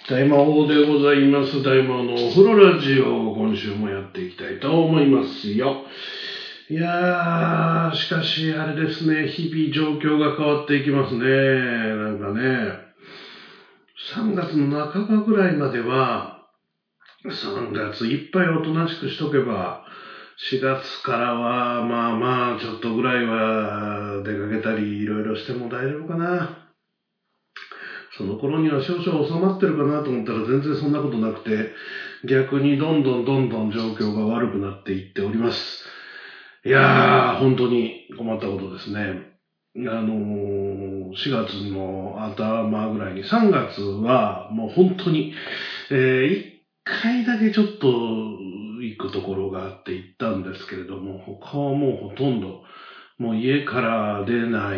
大魔王でございます。大魔王のお風呂ラジオを今週もやっていきたいと思いますよ。いやー、しかしあれですね、日々状況が変わっていきますね。なんかね、3月の半ばぐらいまでは、3月いっぱいおとなしくしとけば、4月からはまあちょっとぐらいは出かけたりいろいろしても大丈夫かな。その頃には少々収まってるかなと思ったら全然そんなことなくて、逆にどんどん状況が悪くなっていっております。いやー、本当に困ったことですね。4月の頭ぐらいに、3月はもう本当に、1回だけちょっと行くところがあって行ったんですけれども、他はもうほとんど、もう家から出ない、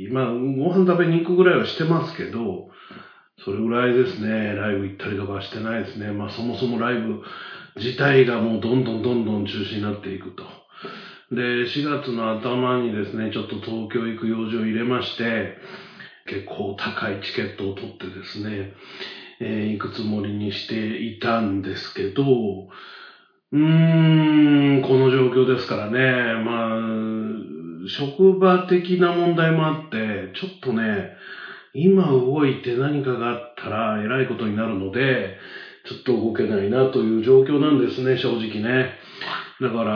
ご飯食べに行くぐらいはしてますけど、それぐらいですね、ライブ行ったりとかはしてないですね。そもそもライブ自体がもうどんどん中止になっていくと。で、4月の頭にですね、ちょっと東京行く用事を入れまして、結構高いチケットを取ってですね、行くつもりにしていたんですけど、この状況ですからね、職場的な問題もあって、ちょっとね、今動いて何かがあったら偉いことになるので、ちょっと動けないなという状況なんですね、正直ね。だから、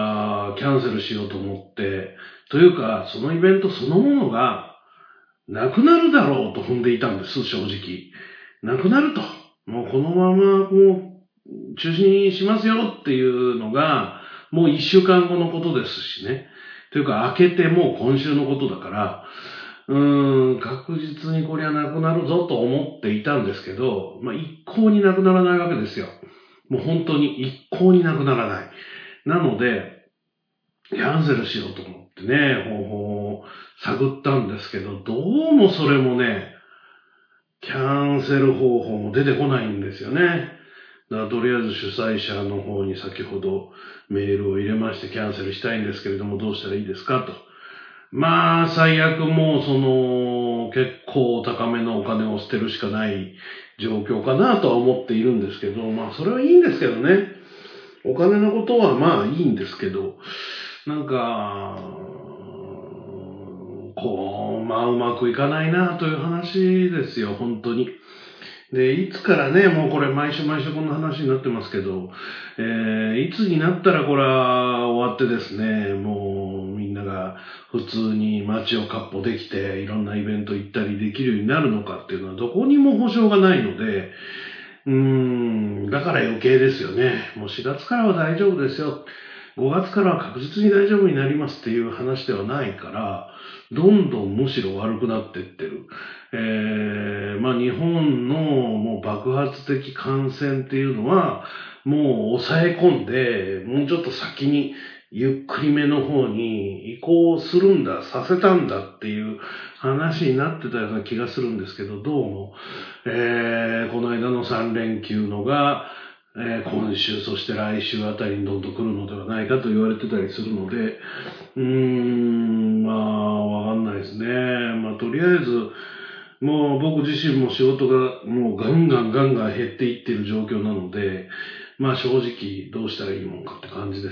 キャンセルしようと思って、というか、そのイベントそのものが、なくなるだろうと踏んでいたんです、正直。なくなると。もうこのまま、中止にしますよっていうのが、もう1週間後のことですしね。というか、明けてもう今週のことだから、確実にこりゃなくなるぞと思っていたんですけど、一向になくならないわけですよ。もう本当に一向になくならない。なので、キャンセルしようと思ってね、方法を探ったんですけど、どうもそれもね、キャンセル方法も出てこないんですよね。だからとりあえず主催者の方に先ほどメールを入れましてキャンセルしたいんですけれどもどうしたらいいですかと。最悪もう結構高めのお金を捨てるしかない状況かなとは思っているんですけど、それはいいんですけどね。お金のことはいいんですけど、なんか、うまくいかないなという話ですよ、本当に。で、いつからね、もうこれ毎週こんな話になってますけど、いつになったらこれは終わってですね、もうみんなが普通に街を闊歩できて、いろんなイベント行ったりできるようになるのかっていうのはどこにも保証がないので、だから余計ですよね。もう4月からは大丈夫ですよ。5月からは確実に大丈夫になりますっていう話ではないから、どんどんむしろ悪くなっていってる。日本のもう爆発的感染っていうのは、もう抑え込んで、もうちょっと先にゆっくりめの方に移行するんだ、させたんだっていう話になってたような気がするんですけど、どうも、この間の3連休のが、今週、そして来週あたりにどんどん来るのではないかと言われてたりするので、わかんないですね。とりあえず、もう僕自身も仕事がもうガンガン減っていっている状況なので、正直どうしたらいいもんかって感じです。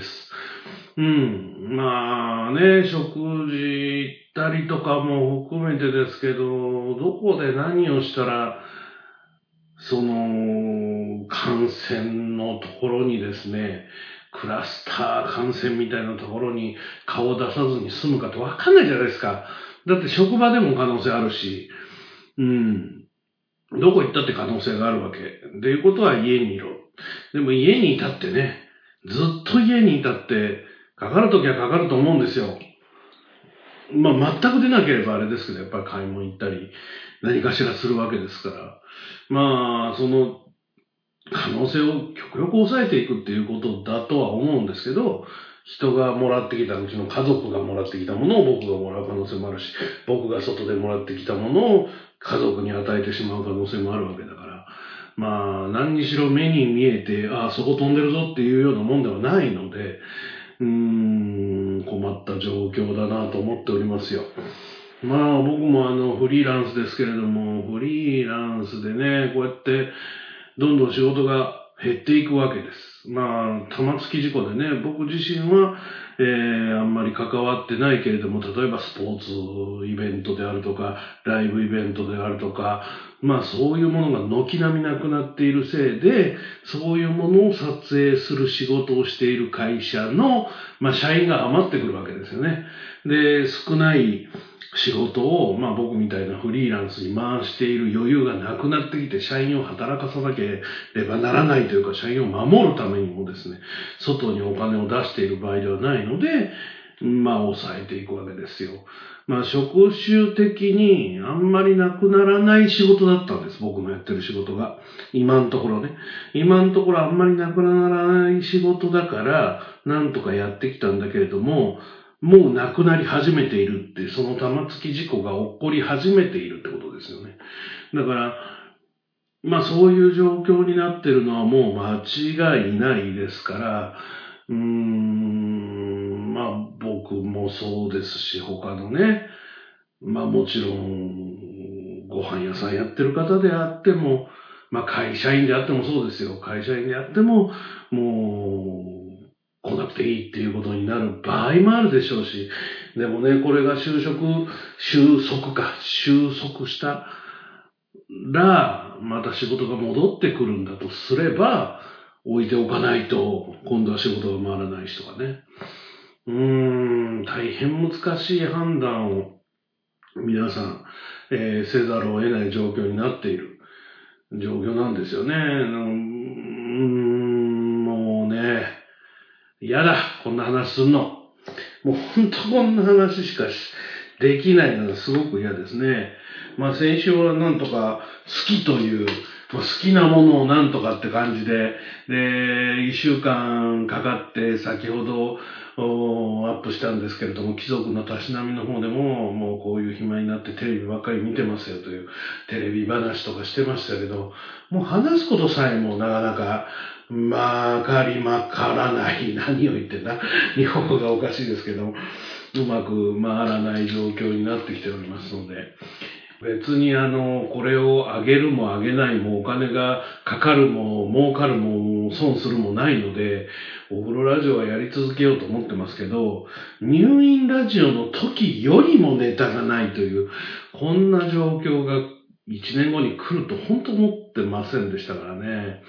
食事行ったりとかも含めてですけど、どこで何をしたら、感染のところにですね、クラスター感染みたいなところに顔を出さずに済むかってわかんないじゃないですか。だって職場でも可能性あるし、どこ行ったって可能性があるわけ。でいうことは家にいろ。でも家にいたってね、ずっと家にいたって、かかるときはかかると思うんですよ。全く出なければあれですけど、やっぱり買い物行ったり、何かしらするわけですから。その可能性を極力抑えていくっていうことだとは思うんですけど、人がもらってきた、うちの家族がもらってきたものを僕がもらう可能性もあるし、僕が外でもらってきたものを家族に与えてしまう可能性もあるわけだから、何にしろ目に見えて、そこ飛んでるぞっていうようなもんではないので、困った状況だなと思っておりますよ。僕もフリーランスですけれども、フリーランスでね、こうやって、 どんどん仕事が減っていくわけです。玉突き事故でね、僕自身は、あんまり関わってないけれども、例えばスポーツイベントであるとか、ライブイベントであるとか、そういうものが軒並みなくなっているせいで、そういうものを撮影する仕事をしている会社の、社員が余ってくるわけですよね。で、少ない仕事を、僕みたいなフリーランスに回している余裕がなくなってきて、社員を働かさなければならないというか、社員を守るためにもですね、外にお金を出している場合ではないので、抑えていくわけですよ。職種的にあんまりなくならない仕事だったんです、僕のやってる仕事が。今のところね。今のところあんまりなくならない仕事だから、なんとかやってきたんだけれども、もうなくなり始めているって、その玉突き事故が起こり始めているってことですよね。だから、そういう状況になってるのはもう間違いないですから、僕もそうですし、他のね、もちろん、ご飯屋さんやってる方であっても、会社員であってもそうですよ。会社員であっても、もう、来なくていいっていうことになる場合もあるでしょうし、でもね、これが収束したら、また仕事が戻ってくるんだとすれば、置いておかないと、今度は仕事が回らない人がね。大変難しい判断を皆さん、せざるを得ない状況になっている状況なんですよね。もうね、嫌だ、こんな話すんの。もう本当こんな話しかできないのがすごく嫌ですね。先週はなんとか好きという、好きなものをなんとかって感じで、一週間かかって先ほどアップしたんですけれども、貴族のたしなみの方でも、もうこういう暇になってテレビばっかり見てますよというテレビ話とかしてましたけど、もう話すことさえもなかなか、まからない。何を言ってんだ。日本語がおかしいですけど、うまく回らない状況になってきておりますので、別にこれを上げるも上げないもお金がかかるも儲かるも損するもないので、お風呂ラジオはやり続けようと思ってますけど、入院ラジオの時よりもネタがないという、こんな状況が1年後に来ると本当思ってませんでしたからね。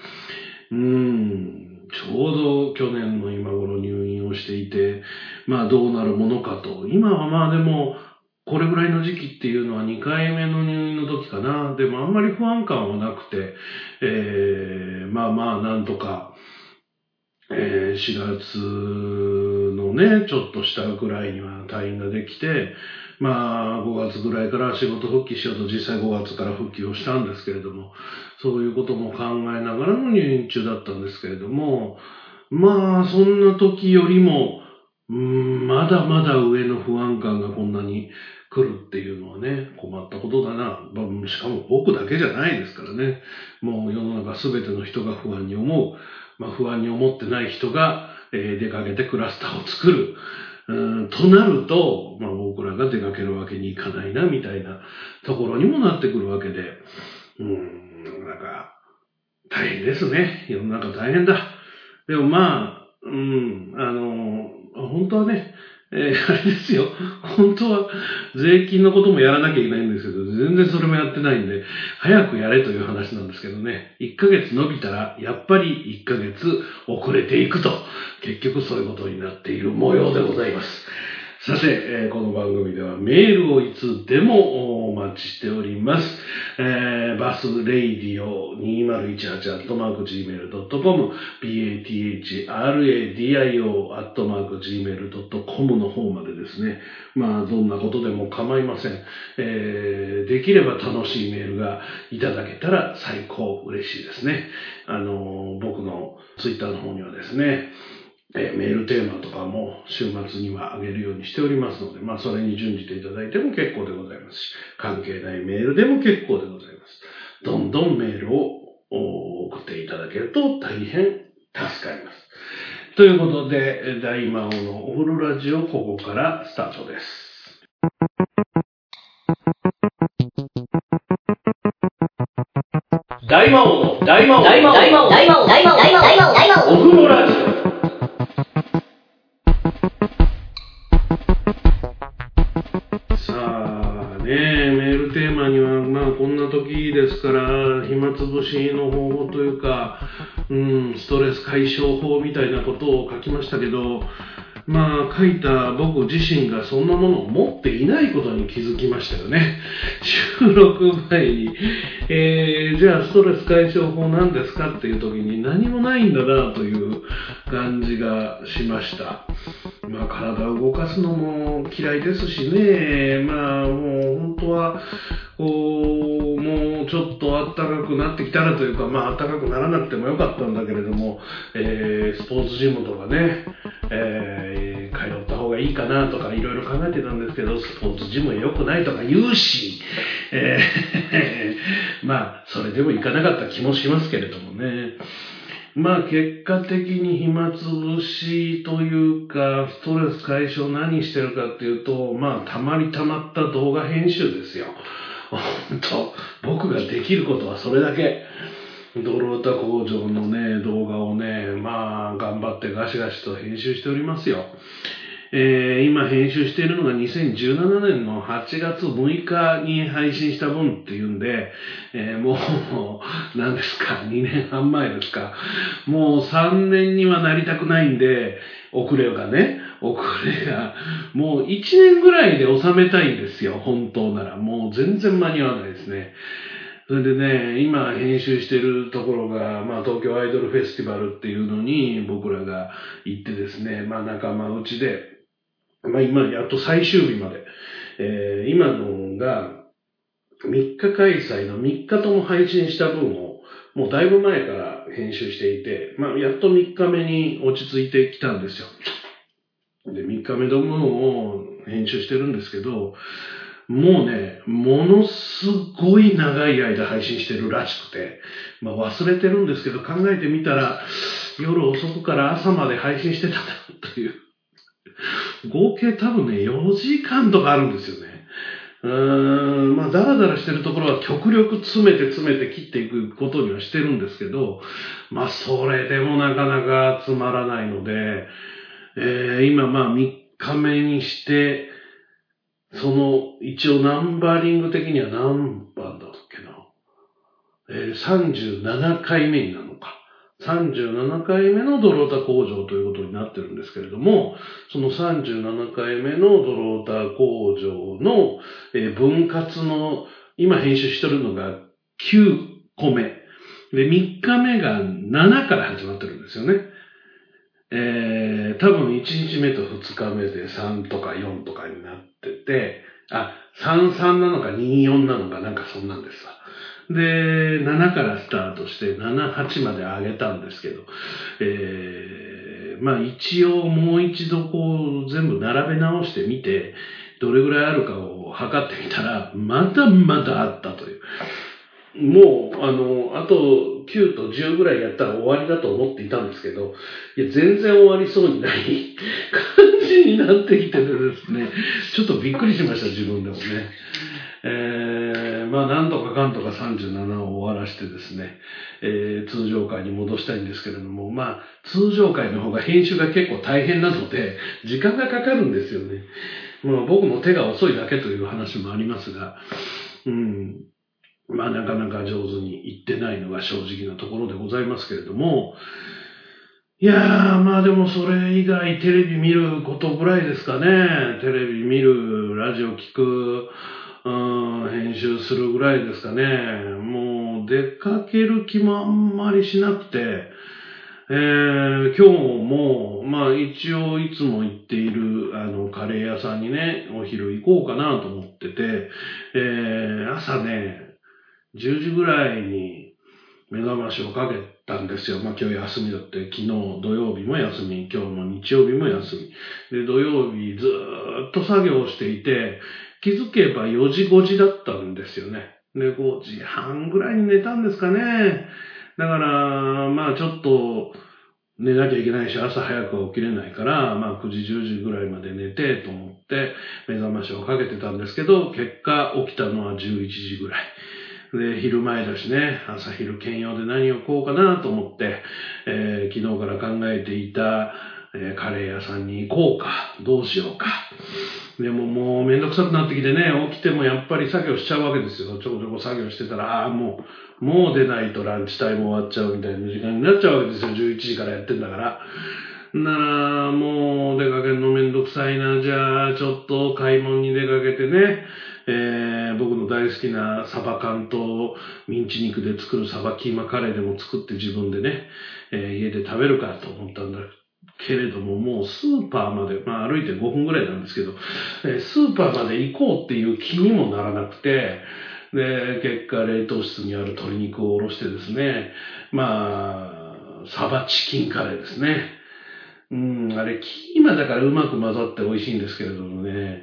ちょうど去年の今頃入院をしていて、どうなるものかと。今はでも、これぐらいの時期っていうのは2回目の入院の時かな。でもあんまり不安感はなくて、なんとか、4月のね、ちょっとしたぐらいには退院ができて、5月ぐらいから仕事復帰しようと実際5月から復帰をしたんですけれども、そういうことも考えながらの入院中だったんですけれども、そんな時よりも、まだまだ上の不安感がこんなに来るっていうのはね、困ったことだな。しかも僕だけじゃないですからね。もう世の中すべての人が不安に思う。不安に思ってない人が、出かけてクラスターを作る。となると、僕らが出かけるわけにいかないな、みたいなところにもなってくるわけで、大変ですね。世の中大変だ。でも本当はね、あれですよ。本当は税金のこともやらなきゃいけないんですけど、全然それもやってないんで、早くやれという話なんですけどね。1ヶ月伸びたら、やっぱり1ヶ月遅れていくと、結局そういうことになっている模様でございます。さて、この番組ではメールをいつでもお待ちしております。バスレイディオ 2018-gmail.com bathradio@gmail.com の方までですね、どんなことでも構いません。できれば楽しいメールがいただけたら最高嬉しいですね。僕のツイッターの方にはですね、メールテーマとかも週末には上げるようにしておりますので、それに準じていただいても結構でございますし、関係ないメールでも結構でございます。どんどんメールを送っていただけると大変助かります。ということで、大魔王のお風呂ラジオ、ここからスタートです。大魔王の大魔王お風呂ラジオ。さあね、メールテーマにはこんな時ですから暇つぶしの方法というか、ストレス解消法みたいなことを書きましたけど、書いた僕自身がそんなものを持っていないことに気づきましたよね。収録前に、じゃあストレス解消法なんですかっていう時に何もないんだなという感じがしました。体を動かすのも嫌いですしね、もう本当はもうちょっと暖かくなってきたらというか、暖かくならなくてもよかったんだけれども、スポーツジムとかね、通った方がいいかなとかいろいろ考えてたんですけど、スポーツジムは良くないとか言うし、それでも行かなかった気もしますけれどもね。結果的に暇つぶしというか、ストレス解消何してるかっていうと、たまった動画編集ですよ。本当、僕ができることはそれだけ。ドロータ工場のね、動画をね、頑張ってガシガシと編集しておりますよ。今編集しているのが2017年の8月6日に配信した分っていうんで、もう、何ですか、2年半前ですか。もう3年にはなりたくないんで、遅れが、もう1年ぐらいで収めたいんですよ、本当なら。もう全然間に合わないですね。それでね、今編集してるところが、東京アイドルフェスティバルっていうのに僕らが行ってですね、仲間内で、今やっと最終日まで、今のが3日開催の3日とも配信した分を、もうだいぶ前から編集していて、やっと3日目に落ち着いてきたんですよ。で、3日目の分を編集してるんですけど、もうね、ものすごい長い間配信してるらしくて、忘れてるんですけど、考えてみたら、夜遅くから朝まで配信してたなという。合計多分ね、4時間とかあるんですよね。ダラダラしてるところは極力詰めて切っていくことにはしてるんですけど、それでもなかなかつまらないので、今3日目にして、一応ナンバリング的には何番だっけな。37回目になるのか。37回目のドロータ工場ということになってるんですけれども、その37回目のドロータ工場の分割の、今編集してるのが9個目。で、3日目が7から始まってるんですよね。多分1日目と2日目で3とか4とかになってて、33なのか24なのかなんかそんなんですわ。で、7からスタートして7、8まで上げたんですけど、一応もう一度全部並べ直してみて、どれぐらいあるかを測ってみたら、まだあったという。もう、あと9と10ぐらいやったら終わりだと思っていたんですけど、全然終わりそうにない感じになってきててですね、ちょっとびっくりしました、自分でもね。なんとかかんとか37を終わらしてですね、通常回に戻したいんですけれども、通常回の方が編集が結構大変なので、時間がかかるんですよね。僕の手が遅いだけという話もありますが、なかなか上手にいってないのが正直なところでございますけれども、いやー、でもそれ以外テレビ見ることぐらいですかね。テレビ見る、ラジオ聞く、編集するぐらいですかね。もう出かける気もあんまりしなくて、今日も、一応いつも行っている、カレー屋さんにね、お昼行こうかなと思ってて、朝ね、10時ぐらいに目覚ましをかけたんですよ。今日休みだって、昨日土曜日も休み、今日の日曜日も休み。で、土曜日ずーっと作業をしていて、気づけば4時5時だったんですよね。で、5時半ぐらいに寝たんですかね。だから、ちょっと寝なきゃいけないし、朝早くは起きれないから、9時10時ぐらいまで寝てと思って目覚ましをかけてたんですけど、結果起きたのは11時ぐらい。 で、昼前だしね、朝昼兼用で何を食おうかなと思って、昨日から考えていた、カレー屋さんに行こうか、どうしようか。でももうめんどくさくなってきてね、起きてもやっぱり作業しちゃうわけですよ。ちょこちょこ作業してたら、もう出ないとランチタイム終わっちゃうみたいな時間になっちゃうわけですよ。11時からやってんだから。なら、もう出かけるのめんどくさいな。じゃあ、ちょっと買い物に出かけてね、僕の大好きなサバ缶とミンチ肉で作るサバキーマカレーでも作って自分でね、家で食べるかと思ったんだけれども、もうスーパーまで、歩いて5分ぐらいなんですけど、スーパーまで行こうっていう気にもならなくて、で、結果冷凍室にある鶏肉をおろしてですね、サバチキンカレーですね。あれ、キーマだからうまく混ざって美味しいんですけれどもね、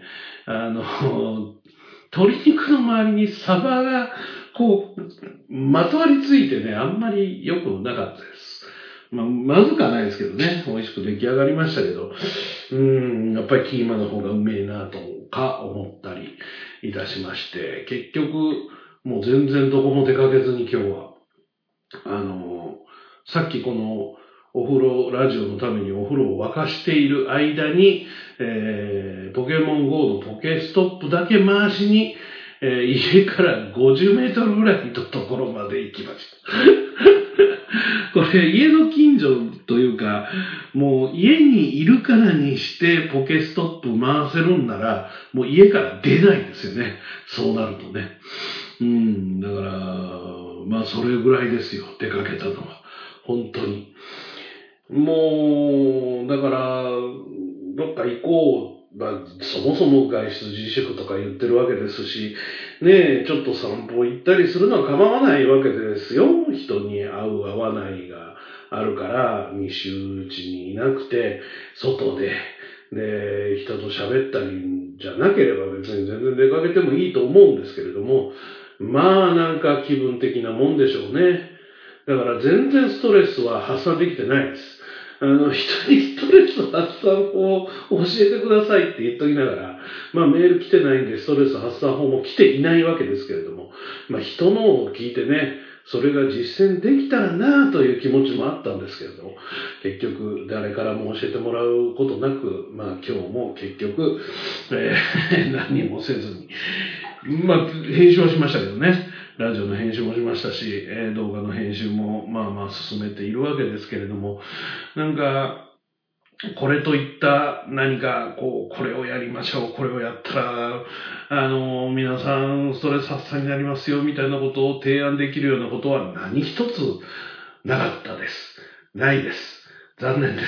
鶏肉の周りにサバが、まとわりついてね、あんまり良くなかったです。まずくはないですけどね、美味しく出来上がりましたけど、やっぱりキーマの方がうめえなとか思ったりいたしまして、結局、もう全然どこも出かけずに今日は、さっきこのお風呂、ラジオのためにお風呂を沸かしている間に、ポケモン GO のポケストップだけ回しに、家から50メートルぐらいのところまで行きました。これ家の近所というか、もう家にいるからにしてポケストップ回せるんなら、もう家から出ないんですよね。そうなるとね。だから、それぐらいですよ。出かけたのは。本当に。もう、だから、どっか行こう。そもそも外出自粛とか言ってるわけですし、ねえ、ちょっと散歩行ったりするのは構わないわけですよ。人に会う会わないがあるから、密集地にいなくて、外で、人と喋ったりじゃなければ別に全然出かけてもいいと思うんですけれども、なんか気分的なもんでしょうね。だから全然ストレスは発散できてないです。人にストレス発散法を教えてくださいって言っときながら、メール来てないんでストレス発散法も来ていないわけですけれども、人のを聞いてね、それが実践できたらなという気持ちもあったんですけれども、結局誰からも教えてもらうことなく、今日も結局、何もせずに、編集はしましたけどね。ラジオの編集もしましたし、動画の編集も進めているわけですけれども、なんか、これといった何か、これをやりましょう、これをやったら、皆さんストレス発散になりますよ、みたいなことを提案できるようなことは何一つなかったです。ないです。残念です。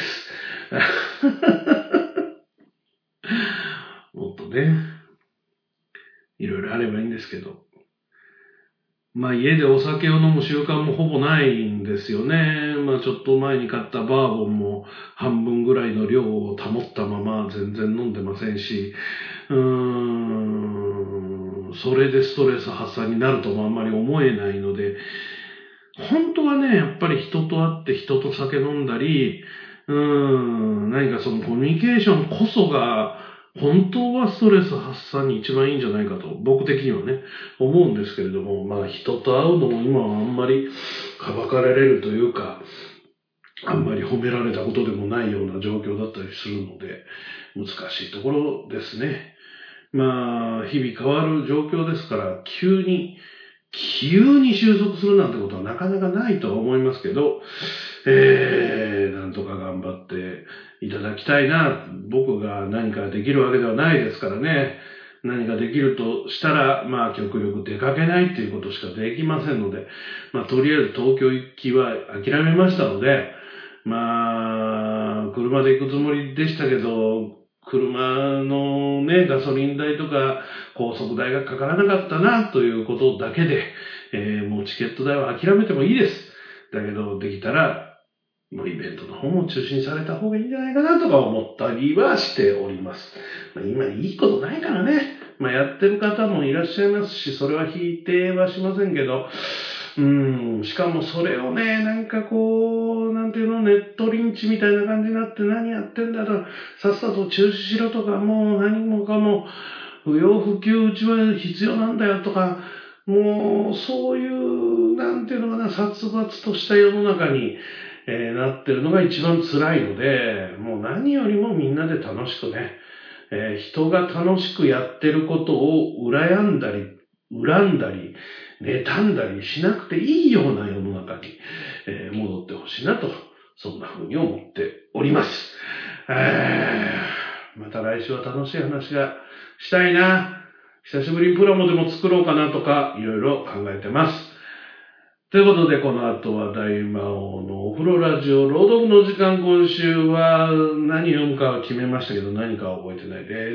もっとね、いろいろあればいいんですけど。家でお酒を飲む習慣もほぼないんですよね。ちょっと前に買ったバーボンも半分ぐらいの量を保ったまま全然飲んでませんし、それでストレス発散になるともあんまり思えないので、本当はね、やっぱり人と会って人と酒飲んだり、何かそのコミュニケーションこそが、本当はストレス発散に一番いいんじゃないかと、僕的にはね、思うんですけれども、人と会うのも今はあんまりかばかられるというか、あんまり褒められたことでもないような状況だったりするので、難しいところですね。日々変わる状況ですから、急に収束するなんてことはなかなかないとは思いますけど、なんとか頑張っていただきたいな。僕が何かできるわけではないですからね。何かできるとしたら、極力出かけないっていうことしかできませんので、とりあえず東京行きは諦めましたので、車で行くつもりでしたけど、車のね、ガソリン代とか高速代がかからなかったなということだけで、もうチケット代は諦めてもいいです。だけど、できたら、もうイベントの方も中止にされた方がいいんじゃないかなとか思ったりはしております。今いいことないからね。やってる方もいらっしゃいますし、それは否定はしませんけど、しかもそれをね、なんかなんていうの、ネットリンチみたいな感じになって何やってんだと、さっさと中止しろとか、もう何もかも、不要不急うちは必要なんだよとか、 もうそういうなんていうのかな、殺伐とした世の中に、なってるのが一番辛いので、もう何よりもみんなで楽しくね、人が楽しくやってることを羨んだり、恨んだり、妬んだりしなくていいような世の中に、戻ってほしいなと、そんな風に思っております。また来週は楽しい話がしたいな。久しぶりにプラモでも作ろうかなとか、いろいろ考えてます。ということで、この後は大魔王のお風呂ラジオ朗読の時間。今週は何読むかは決めましたけど、何かは覚えてないです。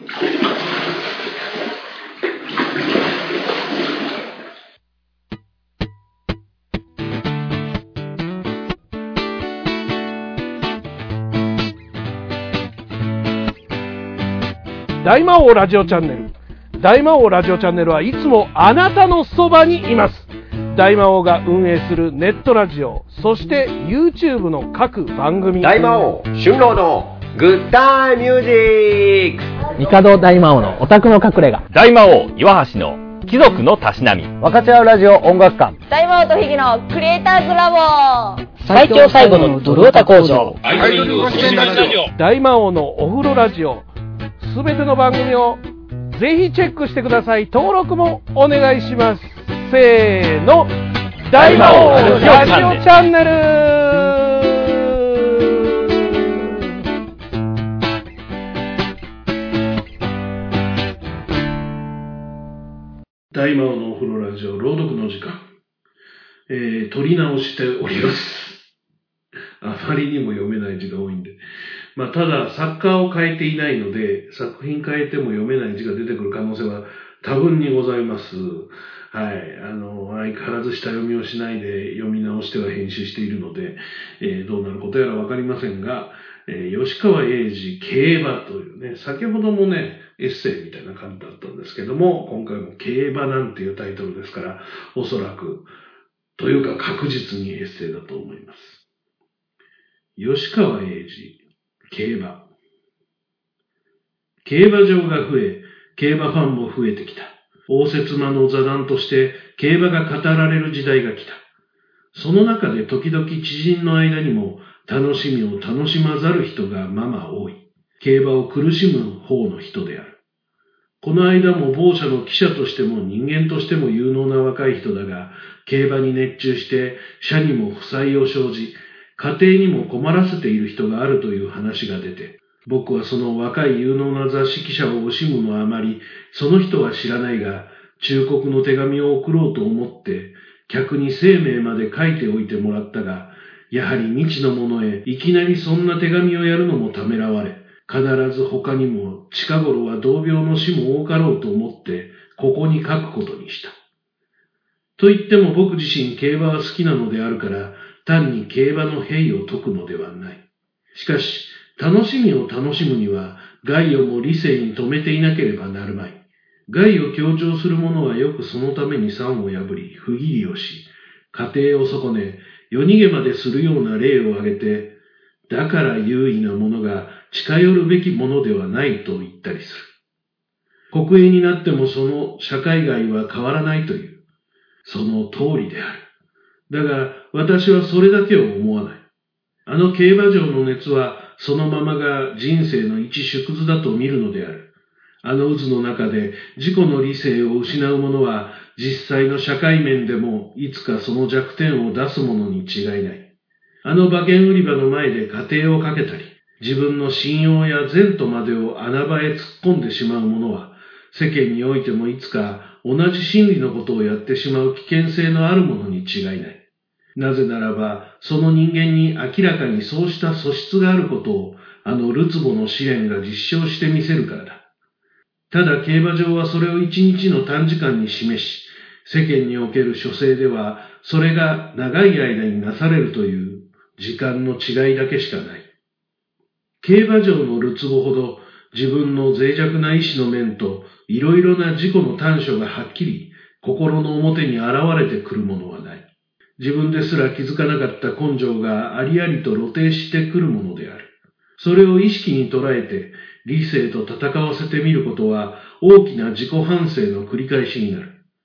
大魔王ラジオチャンネル。大魔王ラジオチャンネルはいつもあなたのそばにいます。大魔王が運営するネットラジオ、そして YouTube の各番組。 大魔王春郎のグッタイミュージック。 帝大魔王のオタクの隠れ家。 大魔王岩橋の貴族のたしなみ。 分かち合うラジオ音楽館。 大魔王とヒゲのクリエイターズラボ。 最強最後のドルオタ工場。 アイドルご出演ラジオ。 大魔王のお風呂ラジオ、すべての番組をぜひチェックしてください。登録もお願いします。せーの、大魔王ラジオチャンネル。大魔王のお風呂ラジオ朗読の時間、撮り直しております。あまりにも読めない字が多いんで、ただ作家を変えていないので、作品変えても読めない字が出てくる可能性は多分にございます。はい。相変わらず下読みをしないで読み直しては編集しているので、どうなることやらわかりませんが、吉川英治競馬というね、先ほどもね、エッセイみたいな感じだったんですけども、今回も競馬なんていうタイトルですから、おそらく、というか確実にエッセイだと思います。吉川英治競馬。競馬場が増え、競馬ファンも増えてきた。応接間の座談として競馬が語られる時代が来た。その中で時々知人の間にも楽しみを楽しまざる人がまま多い。競馬を苦しむ方の人である。この間も某社の記者としても人間としても有能な若い人だが、競馬に熱中して社にも負債を生じ、家庭にも困らせている人があるという話が出て、僕はその若い有能な雑誌記者を惜しむのはあまり、その人は知らないが、忠告の手紙を送ろうと思って、客に姓名まで書いておいてもらったが、やはり未知の者へいきなりそんな手紙をやるのもためらわれ、必ず他にも近頃は同病の死も多かろうと思って、ここに書くことにした。と言っても僕自身競馬は好きなのであるから、単に競馬の弊を解くのではない。しかし、楽しみを楽しむには、害をも理性に止めていなければなるまい。害を強調する者はよくそのために賛を破り、不義理をし、家庭を損ね、夜逃げまでするような例を挙げて、だから優位な者が近寄るべきものではないと言ったりする。国営になってもその社会害は変わらないという、その通りである。だが私はそれだけを思わない。あの競馬場の熱はそのままが人生の一縮図だと見るのである。あの渦の中で自己の理性を失う者は実際の社会面でもいつかその弱点を出すものに違いない。あの馬券売り場の前で家庭をかけたり、自分の信用や前途までを穴場へ突っ込んでしまう者は、世間においてもいつか同じ心理のことをやってしまう危険性のあるものに違いない。なぜならば、その人間に明らかにそうした素質があることを、あのルツボの試練が実証してみせるからだ。ただ競馬場はそれを一日の短時間に示し、世間における諸生では、それが長い間になされるという時間の違いだけしかない。競馬場のルツボほど自分の脆弱な意志の面といろいろな自己の短所がはっきり心の表に現れてくるものはない。自分ですら気づかなかった根性がありありと露呈してくるものである。それを意識に捉えて理性と戦わせてみることは大きな自己反省の繰り返しになる。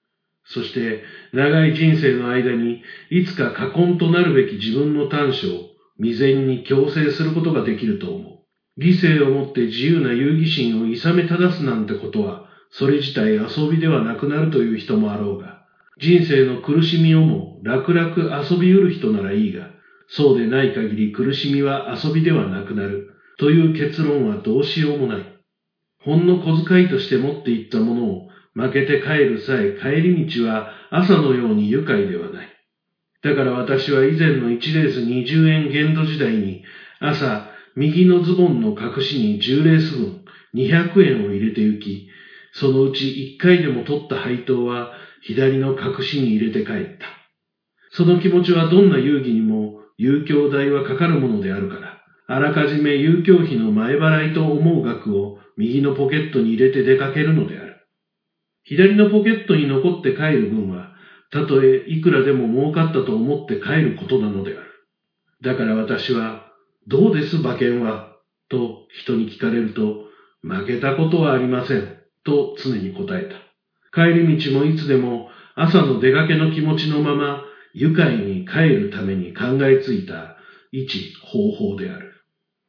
そして長い人生の間にいつか禍根となるべき自分の短所を未然に矯正することができると思う。理性をもって自由な遊戯心を諌め正すなんてことは、それ自体遊びではなくなるという人もあろうが、人生の苦しみをも楽々遊びうる人ならいいが、そうでない限り苦しみは遊びではなくなるという結論はどうしようもない。ほんの小遣いとして持っていったものを負けて帰る際、帰り道は朝のように愉快ではない。だから私は以前の1レース20円限度時代に朝、右のズボンの隠しに10レース分200円を入れて行き、そのうち1回でも取った配当は左の隠しに入れて帰った。その気持ちはどんな遊戯にも遊興代はかかるものであるから、あらかじめ遊興費の前払いと思う額を右のポケットに入れて出かけるのである。左のポケットに残って帰る分は、たとえいくらでも儲かったと思って帰ることなのである。だから私は、どうです馬券はと人に聞かれると、負けたことはありませんと常に答えた。帰り道もいつでも朝の出かけの気持ちのまま愉快に帰るために考えついた一方法である。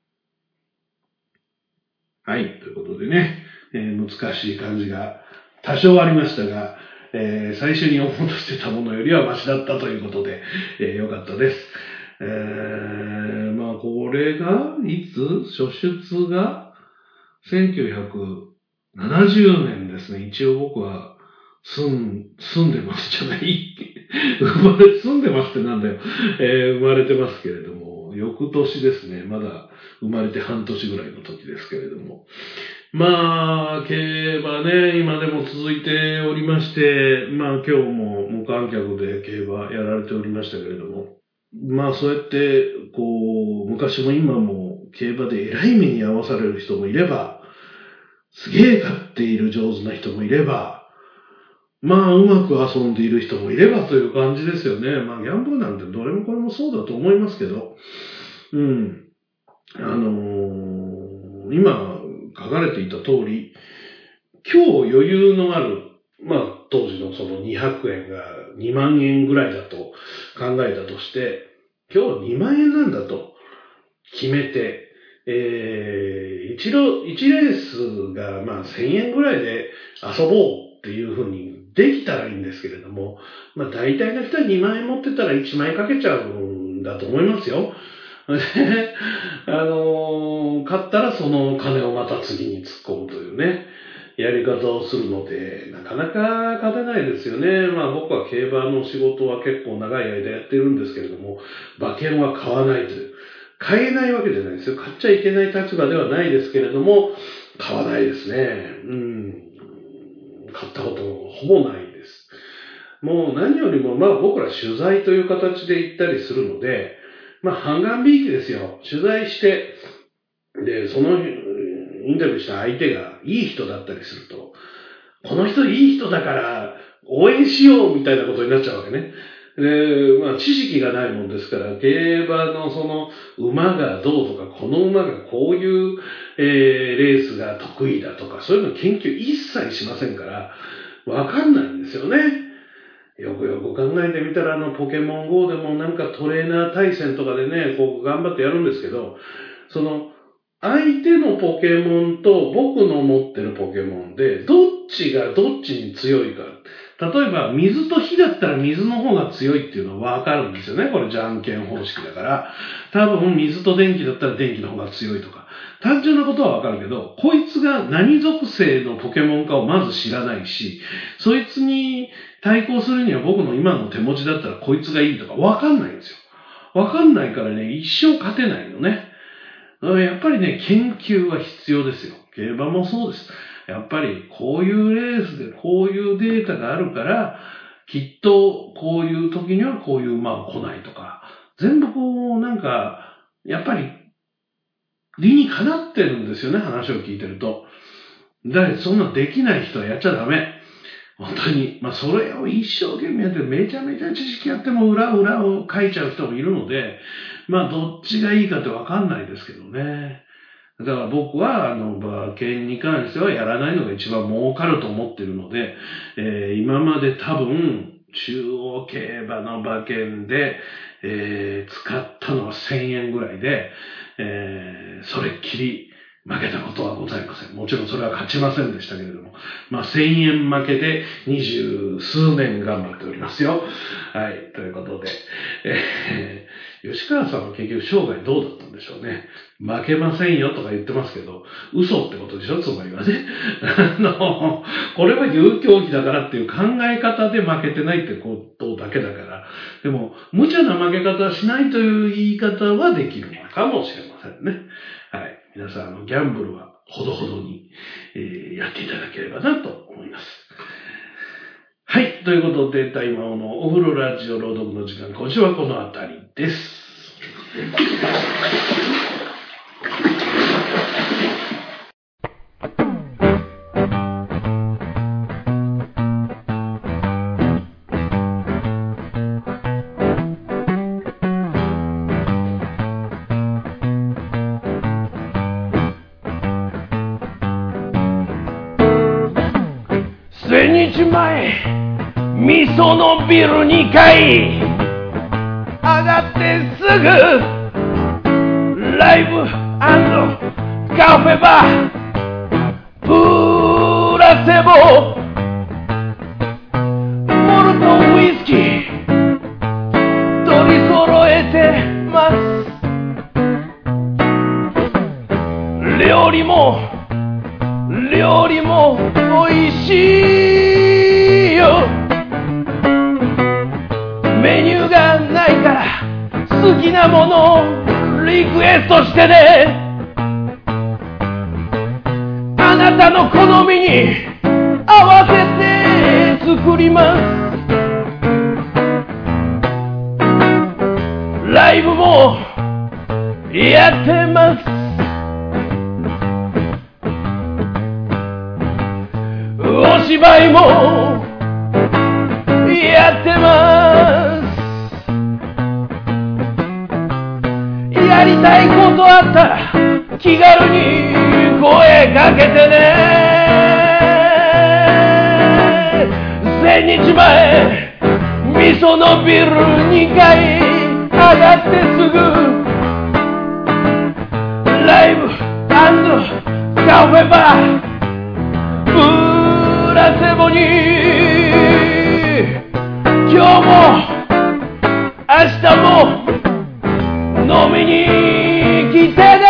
はい、ということでね、難しい漢字が多少ありましたが、最初に思うとしてたものよりはマシだったということで、よかったです。まあこれがいつ初出が1970年ですね。一応僕は住んでますじゃない。住んでますってなんだよ。生まれてますけれども、翌年ですね。まだ生まれて半年ぐらいの時ですけれども。まあ、競馬ね、今でも続いておりまして、まあ今日も無観客で競馬やられておりましたけれども、まあそうやって、こう、昔も今も競馬で偉い目に遭わされる人もいれば、すげえ勝っている上手な人もいれば、まあうまく遊んでいる人もいればという感じですよね。まあギャンブルなんてどれもこれもそうだと思いますけど、今書かれていた通り、今日余裕のある、まあ当時のその200円が2万円ぐらいだと考えたとして、今日は2万円なんだと決めて、1レースがまあ1000円ぐらいで遊ぼうっていうふうにできたらいいんですけれども、まあ大体の人は2万円持ってたら1万円かけちゃうんだと思いますよ。買ったらその金をまた次に突っ込むというね、やり方をするので、なかなか勝てないですよね。まあ僕は競馬の仕事は結構長い間やってるんですけれども、馬券は買わないという。買えないわけじゃないですよ。買っちゃいけない立場ではないですけれども、買わないですね。買ったこともほぼないです。もう何よりも、まあ僕ら取材という形で行ったりするので、まあ半眼びいきですよ。取材して、で、そのインタビューした相手がいい人だったりすると、この人いい人だから応援しようみたいなことになっちゃうわけね。で、まあ知識がないもんですから、競馬のその馬がどうとか、この馬がこういう、レースが得意だとか、そういうの研究一切しませんから、わかんないんですよね。よくよく考えてみたら、ポケモン GO でもなんかトレーナー対戦とかでね、こう頑張ってやるんですけど、その、相手のポケモンと僕の持ってるポケモンで、どっちがどっちに強いか。例えば、水と火だったら水の方が強いっていうのはわかるんですよね。これ、じゃんけん方式だから。多分、水と電気だったら電気の方が強いとか。単純なことはわかるけど、こいつが何属性のポケモンかをまず知らないし、そいつに対抗するには僕の今の手持ちだったらこいつがいいとかわかんないんですよ。わかんないからね、一生勝てないのね。やっぱりね、研究は必要ですよ。競馬もそうです。やっぱりこういうレースでこういうデータがあるから、きっとこういう時にはこういう馬は来ないとか、全部こうなんか、やっぱり理にかなってるんですよね、話を聞いてると。だからそんなできない人はやっちゃダメ。本当に。まあそれを一生懸命やってめちゃめちゃ知識やっても裏を書いちゃう人もいるので、まあどっちがいいかってわかんないですけどね。 だから僕は、馬券に関してはやらないのが一番儲かると思ってるので、今まで多分、中央競馬の馬券で、使ったのは1000円ぐらいで、それっきり負けたことはございません。もちろんそれは勝ちませんでしたけれども、1000円負けで20数年頑張っておりますよ。はい、ということで、吉川さんは結局生涯どうだったんでしょうね。負けませんよとか言ってますけど、嘘ってことでしょ、つまりはね。これは有競技だからっていう考え方で負けてないってことだけだから、でも、無茶な負け方はしないという言い方はできるのかもしれませんね。はい。皆さん、ギャンブルはほどほどに、やっていただければなと思います。はい。ということで、大魔王のお風呂ラジオ朗読の時間、今週はこのあたりです。 千日前、味噌のビル2階上がってすぐライブ&カフェバープラセボモルトウイスキー取り揃えてます料理も美味しいよメニューがないから好きなものをリクエストしてねあなたの好みに合わせて作りますライブもやってますお芝居もやってますやりたいことあったら気軽に声かけてね千日前味噌のビル2階上がってすぐライブ&カフェバープラセボに今日も明日も飲みに来てね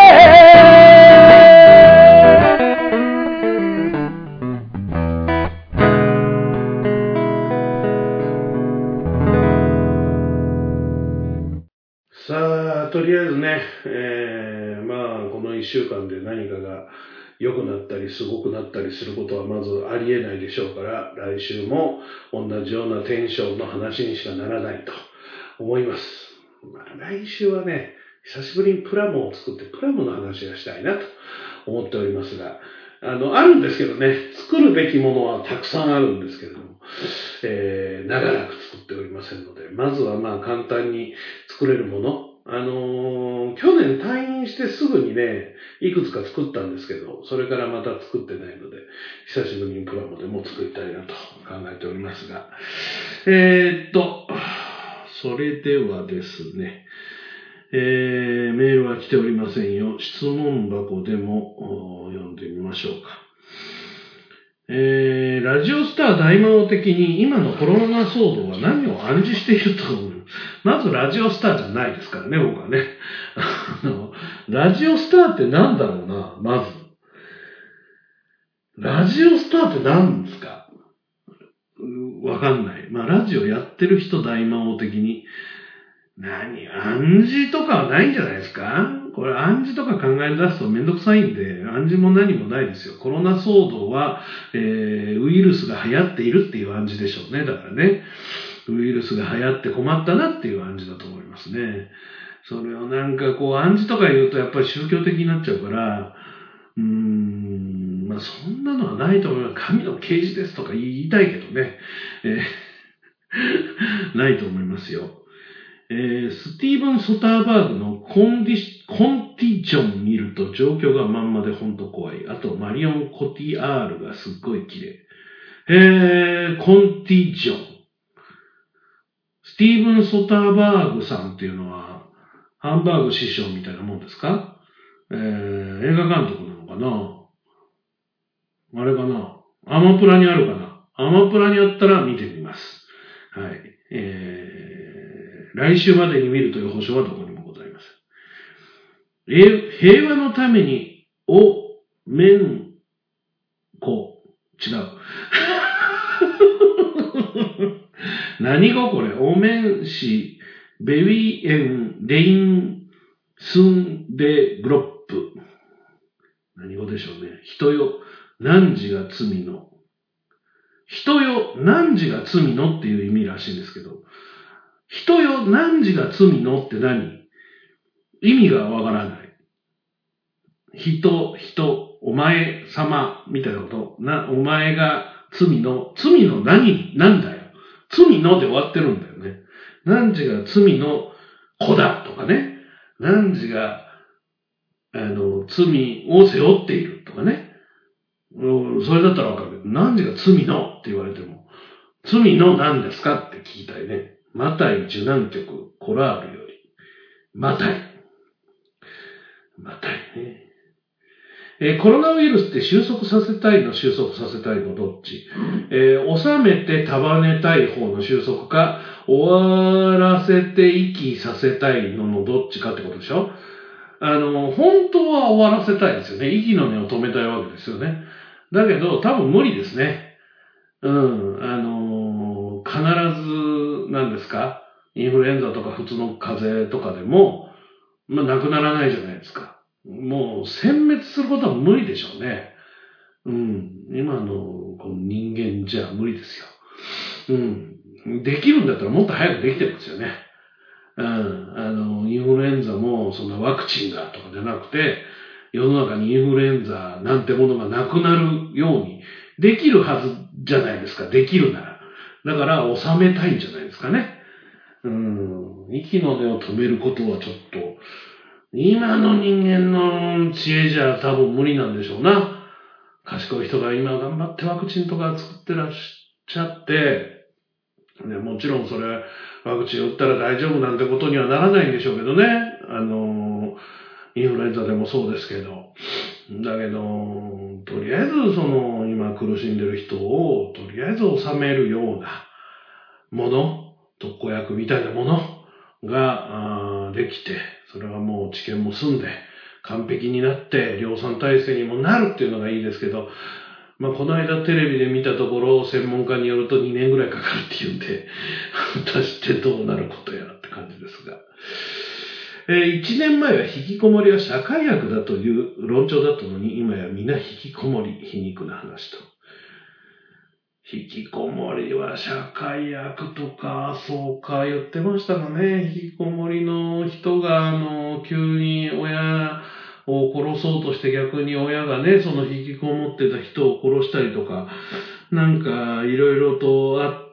さあ、とりあえずね、この1週間で何かが良くなったりすごくなったりすることはまずありえないでしょうから、来週も同じようなテンションの話にしかならないと思います。来週はね、久しぶりにプラモを作ってプラモの話がしたいなと思っておりますが、あるんですけどね、作るべきものはたくさんあるんですけれども、長らく作っておりませんので、まずは簡単に作れるもの、去年退院してすぐにね、いくつか作ったんですけど、それからまた作ってないので、久しぶりにプラモでも作りたいなと考えておりますが、それではですね、メールは来ておりませんよ。質問箱でも読んでみましょうか。ラジオスター大魔王的に今のコロナ騒動は何を暗示していると思う？まずラジオスターじゃないですからね、僕はね。ラジオスターって何だろうな、まず。ラジオスターって何ですか？わかんない。ラジオやってる人大魔王的に。暗示とかはないんじゃないですか？これ暗示とか考え出すとめんどくさいんで、暗示も何もないですよ。コロナ騒動は、ウイルスが流行っているっていう暗示でしょうね。だからね、ウイルスが流行って困ったなっていう暗示だと思いますね。それを暗示とか言うとやっぱり宗教的になっちゃうから、そんなのはないと思います。神の啓示ですとか言いたいけどね。ないと思いますよ。 スティーブン・ソターバーグのコンティジョン見ると状況がまんまでほんと怖い。あと、マリオン・コティアールがすっごい綺麗。コンティジョン。スティーブン・ソターバーグさんっていうのは、ハンバーグ師匠みたいなもんですか？映画監督なのかな？あれかな？アマプラにあるかな？アマプラにあったら見てみます。はい。来週までに見るという保証はどこにもございません。平和のために、めんこ。違う。何語これ？おめんし、ベビエン、レイン、スンデグロップ。何語でしょうね。人よ、汝が罪の。人よ、汝が罪のっていう意味らしいんですけど、人よ、汝が罪のって何？意味がわからない。人、お前様みたいなこと。お前が罪のなんだよ。罪ので終わってるんだよね。汝が罪の子だとかね。汝が、罪を背負っているとかね。それだったらわかるけど、汝が罪のって言われても、罪の何ですかって聞きたいね。マタイ受難曲、コラールより。マタイね。コロナウイルスって収束させたいのどっち？収めて束ねたい方の収束か、終わらせて息させたいのどっちかってことでしょ？本当は終わらせたいですよね。息の根を止めたいわけですよね。だけど、多分無理ですね。必ず、何ですか？インフルエンザとか普通の風邪とかでも、なくならないじゃないですか。もう、殲滅することは無理でしょうね。今のこの人間じゃ無理ですよ。できるんだったらもっと早くできてますよね。インフルエンザもそんなワクチンがとかじゃなくて、世の中にインフルエンザなんてものがなくなるようにできるはずじゃないですか。できるなら。だから収めたいんじゃないですかね。息の根を止めることはちょっと、今の人間の知恵じゃ多分無理なんでしょうな。賢い人が今頑張ってワクチンとか作ってらっしゃって、もちろんそれワクチン打ったら大丈夫なんてことにはならないんでしょうけどね。インフルエンザでもそうですけど。だけど、とりあえず今苦しんでる人をとりあえず収めるようなもの、特効薬みたいなものができて、それはもう治験も済んで完璧になって量産体制にもなるっていうのがいいですけど、この間テレビで見たところ、専門家によると2年ぐらいかかるっていうんで、果たしてどうなることやらって感じですが。1年前は引きこもりは社会悪だという論調だったのに、今や皆引きこもり、皮肉な話と。引きこもりは社会悪とか、そうか言ってましたがね、引きこもりの人が、急に親を殺そうとして逆に親がね、その引きこもってた人を殺したりとか、なんかいろいろとあって、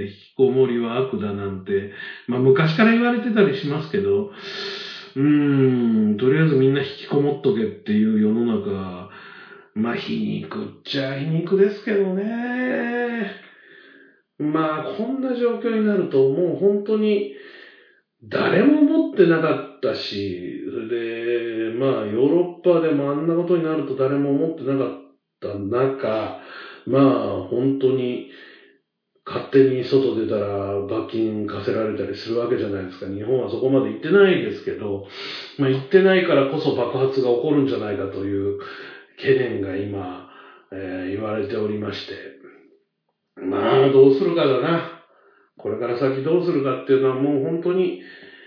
引きこもりは悪だなんて、昔から言われてたりしますけど、とりあえずみんな引きこもっとけっていう世の中、皮肉っちゃ皮肉ですけどね。こんな状況になるともう本当に誰も持ってなかったし、それで、ヨーロッパでもあんなことになると誰も持ってなかった中、本当に勝手に外出たら罰金課せられたりするわけじゃないですか。日本はそこまで行ってないですけど、行ってないからこそ爆発が起こるんじゃないかという懸念が今、言われておりまして。どうするかだな。これから先どうするかっていうのはもう本当に、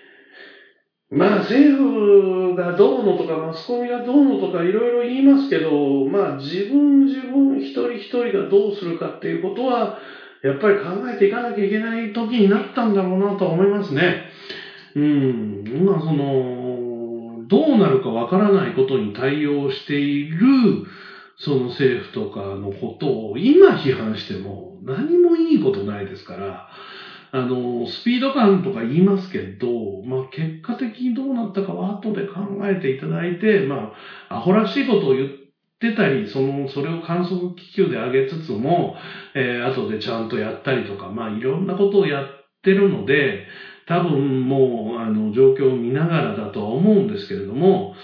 政府がどうのとか、マスコミがどうのとかいろいろ言いますけど、自分一人一人がどうするかっていうことは、やっぱり考えていかなきゃいけない時になったんだろうなと思いますね。今どうなるかわからないことに対応している、その政府とかのことを今批判しても何もいいことないですから、 スピード感とか言いますけど、結果的にどうなったかは後で考えていただいて、アホらしいことを言ってたり、それを観測気球で上げつつも、後でちゃんとやったりとか、いろんなことをやってるので、多分もう、状況を見ながらだとは思うんですけれども、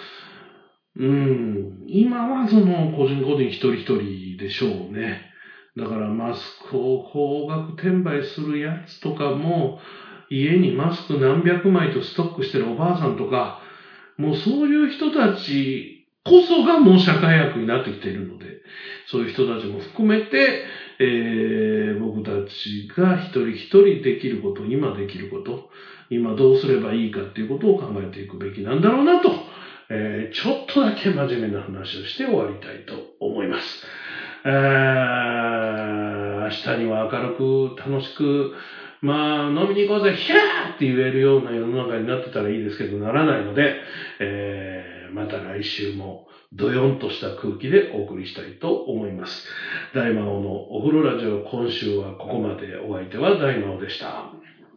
今は個人個人一人一人でしょうね。だからマスクを高額転売するやつとかも、家にマスク何百枚とストックしてるおばあさんとか、もうそういう人たちこそがもう社会悪になってきているので、そういう人たちも含めて、僕たちが一人一人できること、今できること、今どうすればいいかっていうことを考えていくべきなんだろうなと、ちょっとだけ真面目な話をして終わりたいと思います。明日には明るく楽しく、飲みに行こうぜ、ヒャーって言えるような世の中になってたらいいですけど、ならないので、また来週もドヨンとした空気でお送りしたいと思います。大魔王のお風呂ラジオ、今週はここまで。お相手は大魔王でした。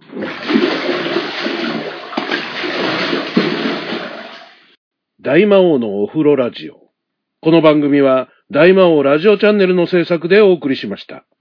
大魔王のお風呂ラジオ。この番組は大魔王ラジオチャンネルの制作でお送りしました。